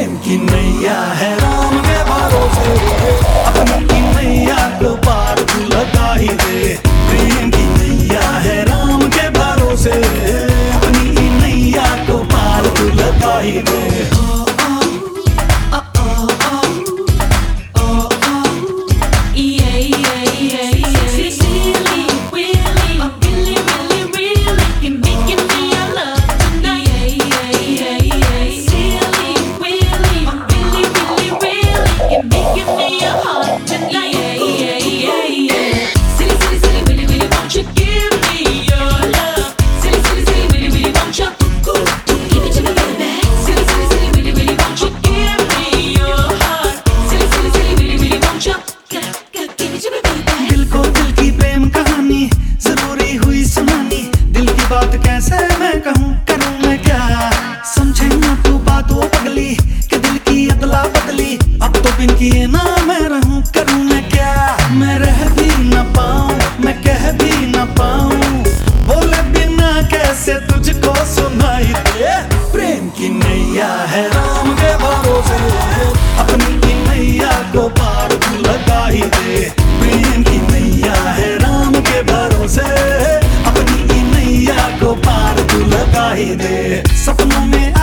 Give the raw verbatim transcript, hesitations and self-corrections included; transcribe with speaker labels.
Speaker 1: प्रेम की नैया है राम के भरोसे, अपनी की नैया को पार तू लगा ही दे। प्रेम की नैया है राम के भरोसे, अपनी की नैया को पार तू लगा ही दे। बात कैसे मैं कहूँ करूँ मैं क्या, समझे ना तू बातों पगली कि दिल की अदला बदली। अब तो बिन किए ना मैं रहूँ करूँ मैं क्या, मैं रह भी न पाऊँ मैं कह भी न पाऊँ, बोले बिना कैसे तुझको सुनाई दे। प्रेम की नैया है राम के भरोसे, अपनी की नैया को पार तू लगा ही दे। प्रेम की नैया है राम के भरोसे, को पार तू लगा ही दे। सपनों में